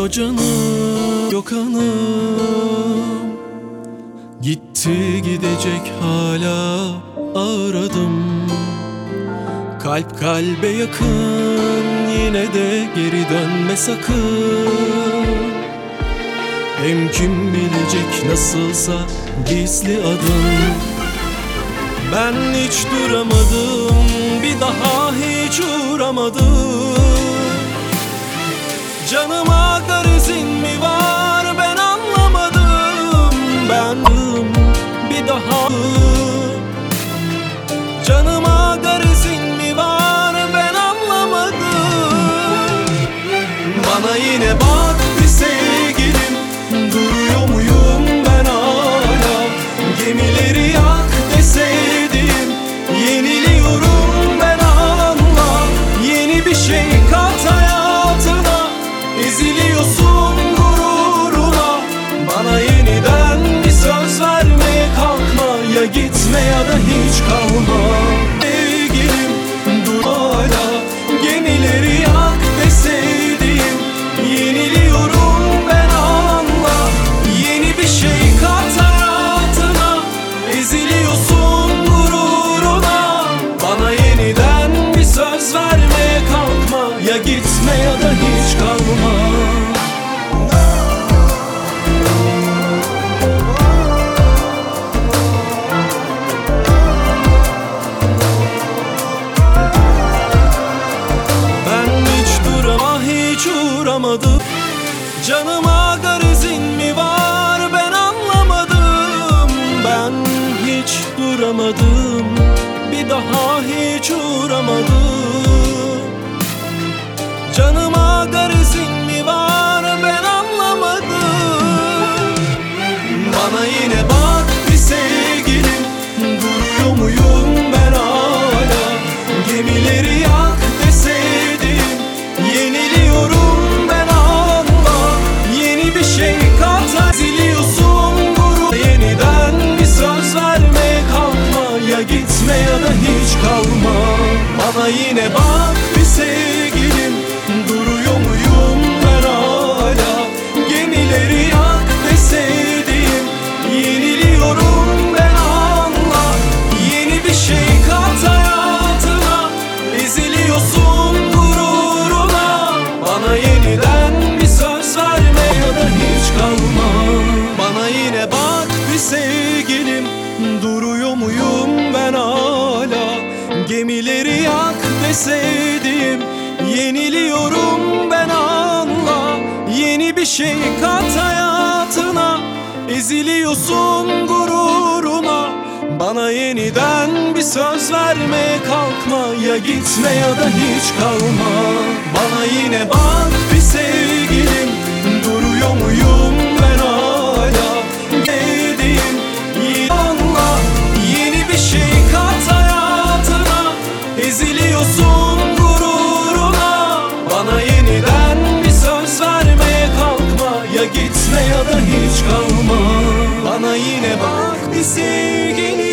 O canım yok anım, gitti gidecek hala aradım. Kalp kalbe yakın, yine de geri dönme sakın. Hem kim bilecek nasılsa gizli adım. Ben hiç duramadım, bir daha hiç uğramadım. Canıma garizin mi var ben anlamadım. Ben bir daha canıma garizin mi var ben anlamadım. Bana yine bak bir sevgilim, duruyor muyum ben hala? Gemileri yak deseydim, yeniliyorum ben anla. Yeni bir şey kat hayatına, eziliyorsun gururuna. Bana yeniden bir söz vermeye kalkma, ya gitme ya da hiç kalma. Sevgilim dur hala, gemileri yak deseydim, yeniliyorum ben anla. Yeni bir şey kat hayatına, eziliyorsun gururuna. Bana yeniden bir söz vermeye kalkma, ya gitme ya da hiç kalma. Canıma garizin mi var ben anlamadım. Ben hiç duramadım, bir daha hiç uğramadım. Canıma garizin mi var ben anlamadım. Bana yine bak bir sevgilim, duruyor muyum ben hala? Gemileri yak deseydim, yeniliyorum ben anla. Yeni bir şey kat, eziliyorsun gurur. Yeniden bir söz vermeye kalkma, ya gitme ya da hiç kalma. Bana yine bak bir sevgilim, duruyor muyum ben hala? Gemileri yak deseydim, yeniliyorum ben anla. Yeni bir şey kat hayatına, eziliyorsun gururuna. Bana yeniden bir söz verme ya da hiç kalma. Bana yine bak bir sevgilim, duruyor muyum ben hala? Gemileri yak deseydim, yeniliyorum ben anla. Yeni bir şey kat hayatına, eziliyorsun gururuna. Bana yeniden bir söz vermeye kalkma, ya gitme ya da hiç kalma. Bana yine bak bir sevgilim, duruyor muyum ben hala? Dediğim iyi anla. Yeni bir şey kat hayatına, eziliyorsun gururuna. Bana yeniden bir söz vermeye kalkma, ya gitme ya da hiç kalma. Bana yine bak bir sevgilim,